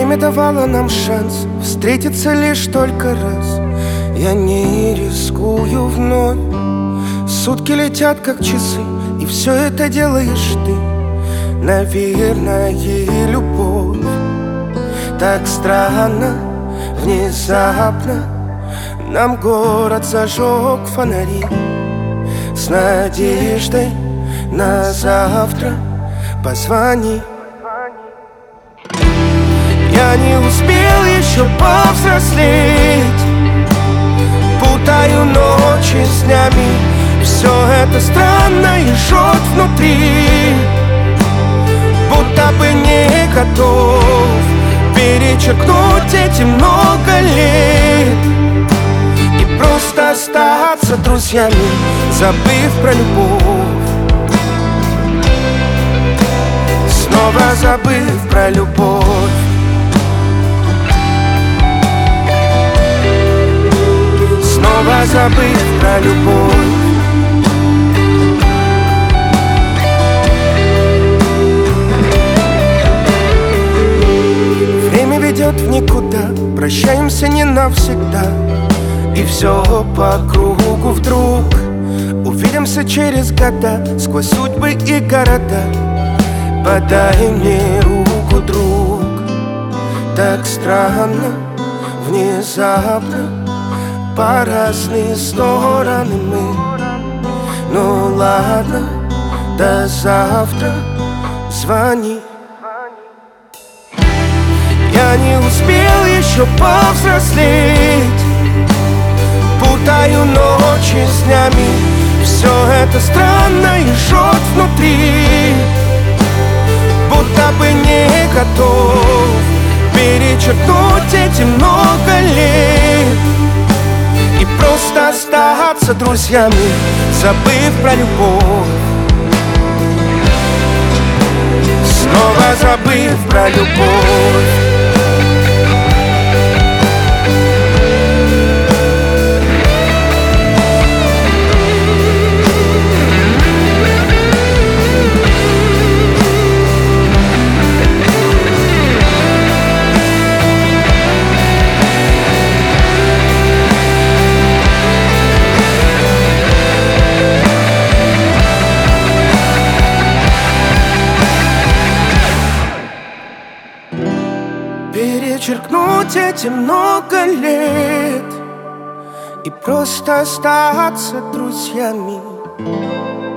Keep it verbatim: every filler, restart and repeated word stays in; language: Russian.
Время давало нам шанс встретиться лишь только раз. Я не рискую вновь. Сутки летят как часы, и все это делаешь ты. Наверное, любовь. Так странно, внезапно нам город зажег фонари с надеждой на завтра. Позвони. Я не успел еще повзрослеть, путаю ночи с днями. Все это странно и жжет внутри, будто бы не готов перечеркнуть эти много лет и просто остаться друзьями, забыв про любовь. Снова забыв про любовь. Снова забыв про любовь. Время ведет в никуда, прощаемся не навсегда. И все по кругу вдруг увидимся через года, сквозь судьбы и города. Подай мне руку, друг. Так странно, внезапно, по разные стороны мы. Ну ладно, до завтра, звони. Я не успел еще повзрослеть, путаю ночи с днями. Все это странно и жжет внутри, будто бы не готов перечеркнуть эти много лет и просто остаться друзьями, забыв про любовь. Снова забыв про любовь. Перечеркнуть эти много лет и просто остаться друзьями.